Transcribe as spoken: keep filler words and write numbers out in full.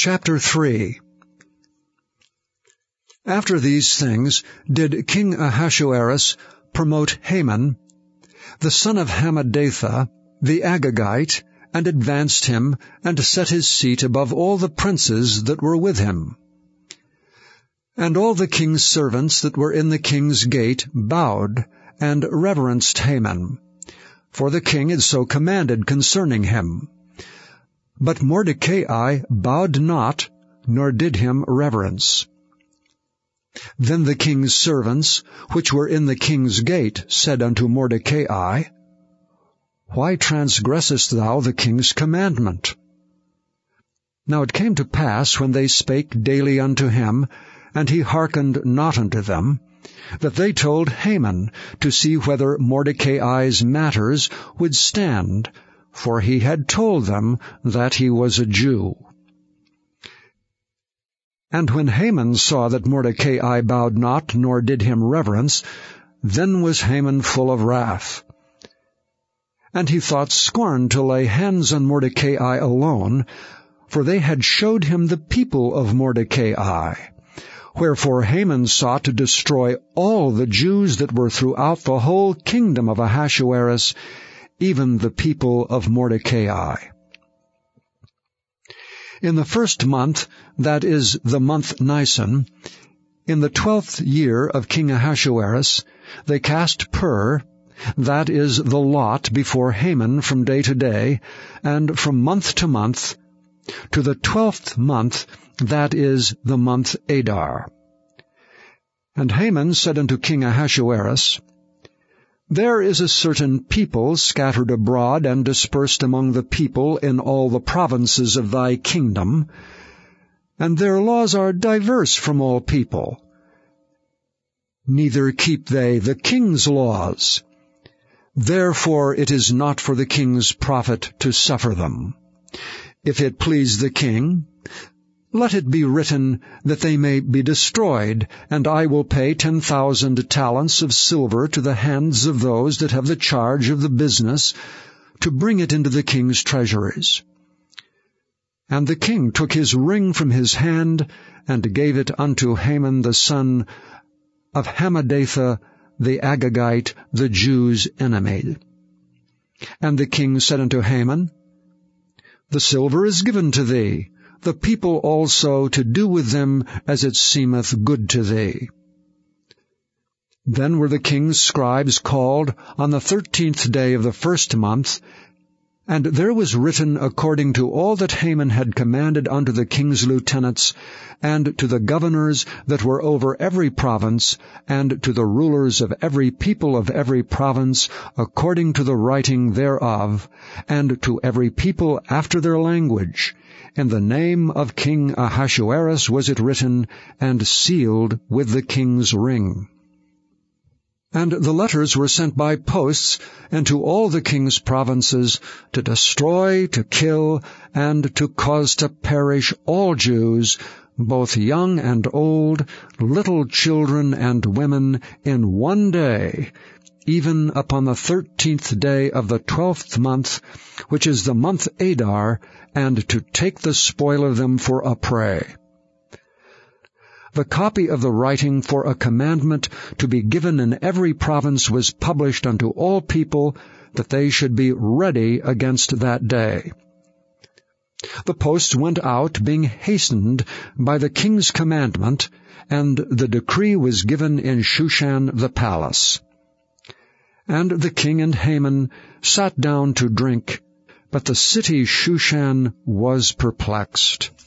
Chapter three. After these things did King Ahasuerus promote Haman, the son of Hammedatha, the Agagite, and advanced him, and set his seat above all the princes that were with him. And all the king's servants that were in the king's gate bowed, and reverenced Haman, for the king had so commanded concerning him. But Mordecai bowed not, nor did him reverence. Then the king's servants, which were in the king's gate, said unto Mordecai, Why transgressest thou the king's commandment? Now it came to pass, when they spake daily unto him, and he hearkened not unto them, that they told Haman to see whether Mordecai's matters would stand, for he had told them that he was a Jew. And when Haman saw that Mordecai bowed not, nor did him reverence, then was Haman full of wrath. And he thought scorn to lay hands on Mordecai alone, for they had showed him the people of Mordecai. Wherefore Haman sought to destroy all the Jews that were throughout the whole kingdom of Ahasuerus, even the people of Mordecai. In the first month, that is the month Nisan, in the twelfth year of King Ahasuerus, they cast pur, that is the lot, before Haman from day to day, and from month to month, to the twelfth month, that is the month Adar. And Haman said unto King Ahasuerus, There is a certain people scattered abroad and dispersed among the people in all the provinces of thy kingdom, and their laws are diverse from all people. Neither keep they the king's laws. Therefore it is not for the king's profit to suffer them. If it please the king, let it be written that they may be destroyed, and I will pay ten thousand talents of silver to the hands of those that have the charge of the business, to bring it into the king's treasuries. And the king took his ring from his hand, and gave it unto Haman the son of Hammedatha, the Agagite, the Jews' enemy. And the king said unto Haman, The silver is given to thee, the people also to do with them as it seemeth good to thee. Then were the king's scribes called on the thirteenth day of the first month, and there was written according to all that Haman had commanded unto the king's lieutenants, and to the governors that were over every province, and to the rulers of every people of every province, according to the writing thereof, and to every people after their language. In the name of King Ahasuerus was it written, and sealed with the king's ring. And the letters were sent by posts into all the king's provinces, to destroy, to kill, and to cause to perish all Jews, both young and old, little children and women, in one day, even upon the thirteenth day of the twelfth month, which is the month Adar, and to take the spoil of them for a prey. The copy of the writing for a commandment to be given in every province was published unto all people, that they should be ready against that day. The posts went out, being hastened by the king's commandment, and the decree was given in Shushan the palace. And the king and Haman sat down to drink, but the city Shushan was perplexed.